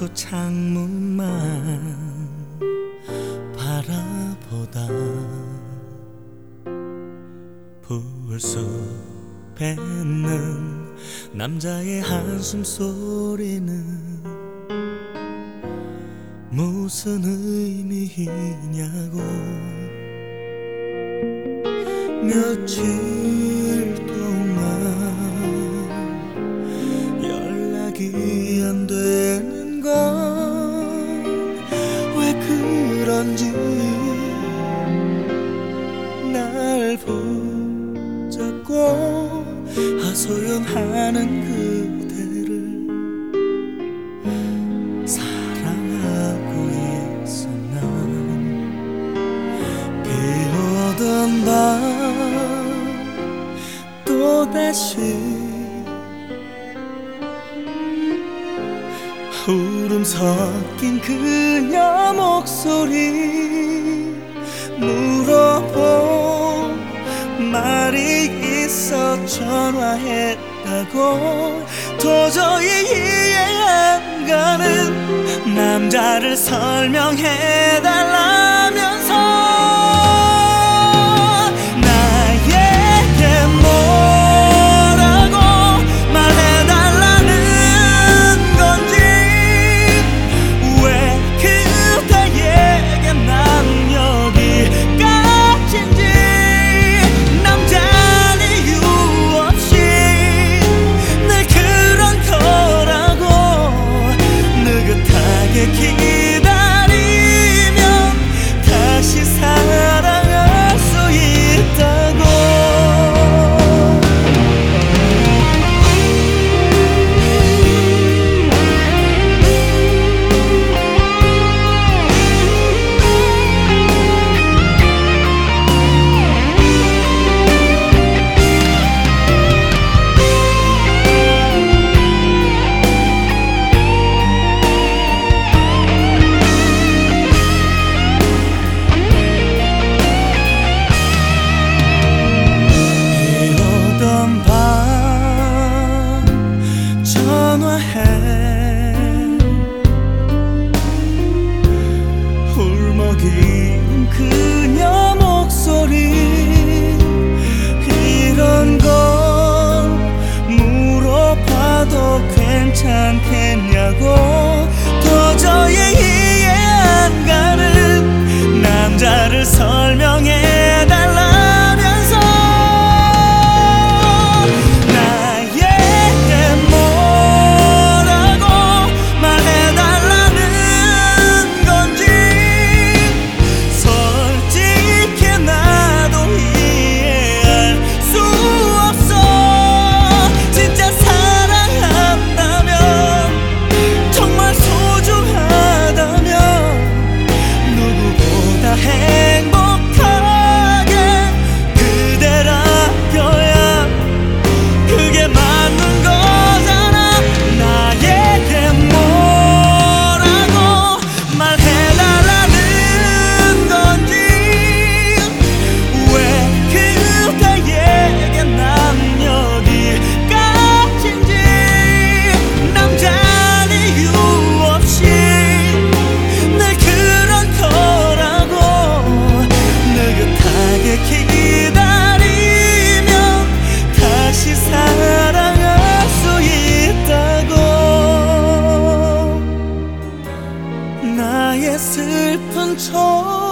않고 창문만 바라보다 불쑥 뱉는 남자의 한숨 소리는 무슨 의미이냐고. 며칠 동안 연락이 안 되는 건 왜 그런지 날 붙잡고 하소연하는 그대를 사랑하고 있었나. 비오던 밤 또다시 울음 섞인 그녀 목소리 물어본 말이 있어 전화했다고. 도저히 이해 안 가는 남자를 설명해달라면서 나에게 뭐라고 말해달라는 건지, 왜 그대에게 난 여기까지인지. 남자는 이유 없이 늘 그런 거라고. 느긋하게 기다리면 다시 사랑할 수 있다고. 울먹이는 그녀 목소리, 이런 걸 물어봐도 괜찮겠냐고. 도저히 이해 안 가는 남자를 설명해달라면서 나에게 뭐라고 말해달라는 건지. 솔직히 나도 이해할 수 없어. 진짜 사랑한다면, 정말 소중하다면 누구보다 행복하게 그대라겨야 그게 맞는 거잖아. 나에게 뭐라고 말해달라는 건지, 왜 그대에게 난 여기까지인지. 남자는 이유 없이 늘 그런 거라고. 느긋하게 기다리면 다시 사랑할 수 있다고. 나의 슬픈 척